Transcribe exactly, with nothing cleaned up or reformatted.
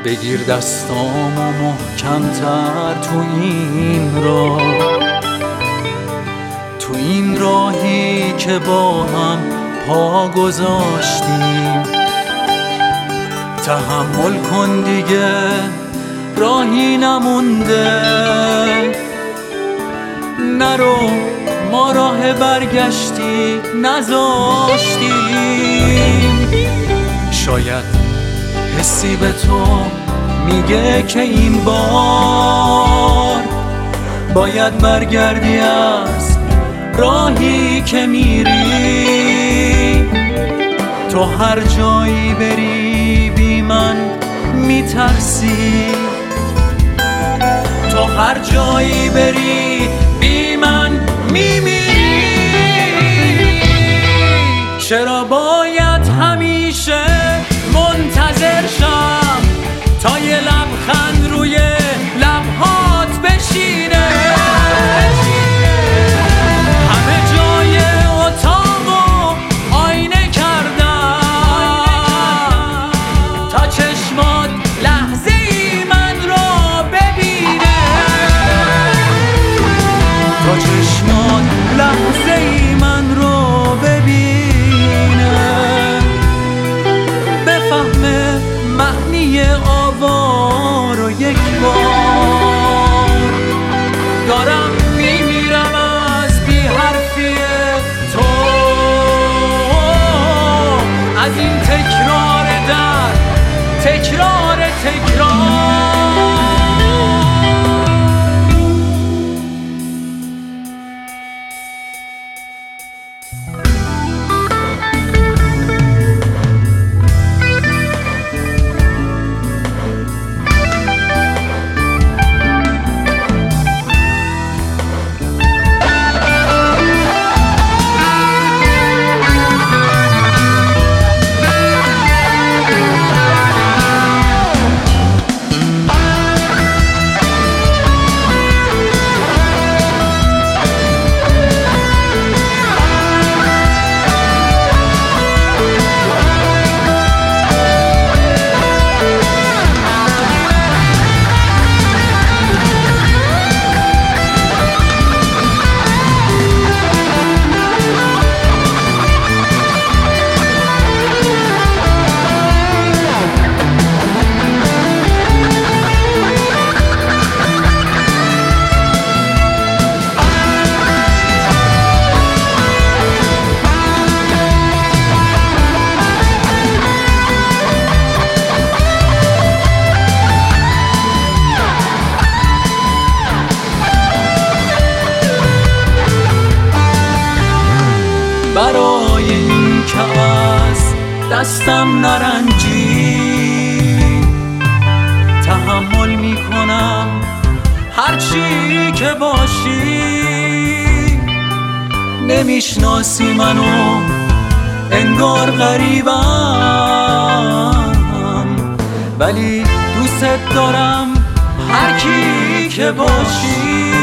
بگیر دستامو محکم‌تر تو این راه، تو این راهی که با هم پا گذاشتیم. تحمل کن دیگه، راهی نمونده، نرو ما راه برگشتی نذاشتیم. شاید حسی به تو میگه که این بار باید برگردی از راهی که میری. تو هر جایی بری بی من میترسی، تو هر جایی بری بی من میمیری. چرا باید همیشه منتظر شم تا یه لبخند روی لبهات بشینه؟ همه جای اتاقو آینه کردم تا چشمات لحظه ای من رو ببینه، تا چشمات لحظه ای من رو ببینه، بفهمه معنی آوا رو یک بار. دارم میمیرم از بی حرفی تو، از این تکرار در تکرار تکرار. برای این که از دستم نرنجی، تحمل میکنم هرچی که باشی. نمیشناسی منو انگار غریبم، ولی دوست دارم هر کی که باشی.